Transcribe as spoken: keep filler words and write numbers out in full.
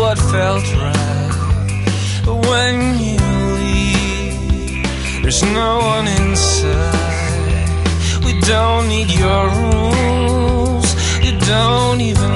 what felt right. But when you leave, there's no one inside. We don't need your rules, you don't even